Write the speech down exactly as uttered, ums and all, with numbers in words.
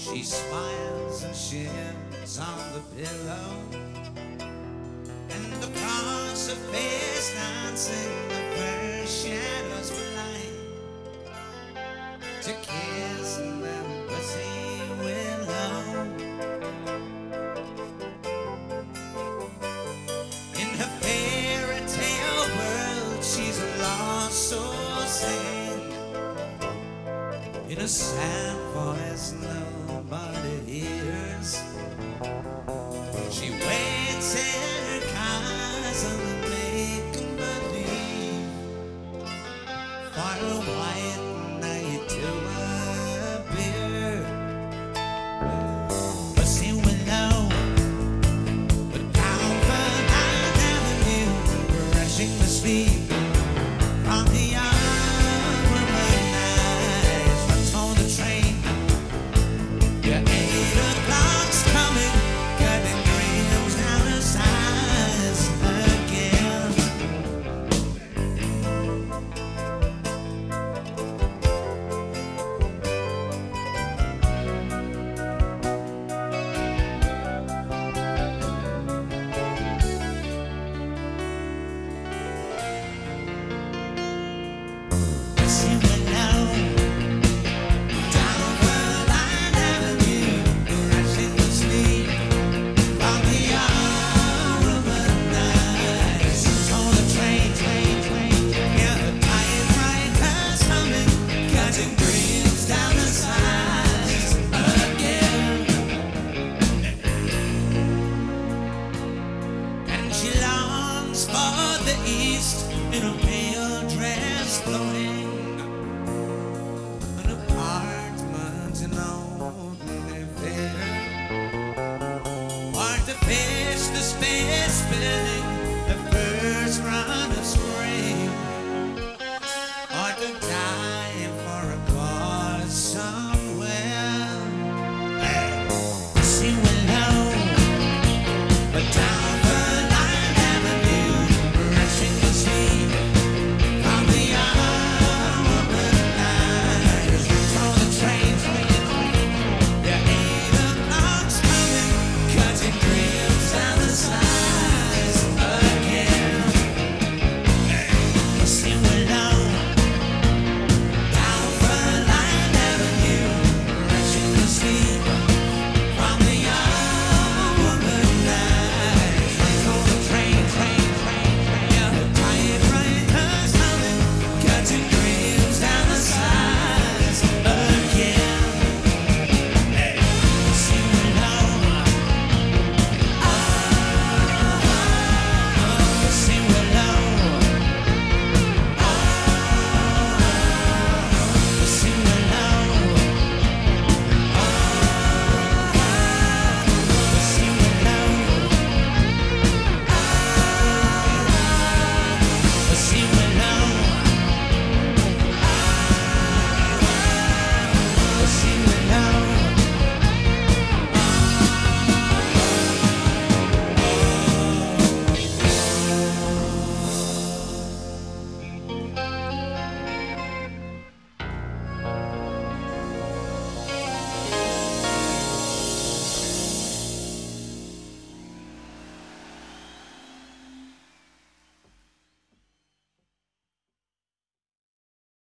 She smiles and shivers on the pillow, and across her face dancing the first shadows fly to kiss and then pussy willow. In her fairy tale world, she's a lost soul sing in a sad voice nobody hears. She waits in her cars on the make believe for a white night to appear. Pussy willow, but comfort I never knew, brushing the sleep from the arm of her night. Runs for the train, yeah, eight o'clock's coming, cutting dreams down her sides again. Pussy willow, down where I never knew, rushing to sleep from the hour of a night. She's on the train, train, train, yeah, the tired riders humming, cutting dreams down the sides again. And she longs for the east in a pale dress floating an apartment in only fair, or to fish the space filling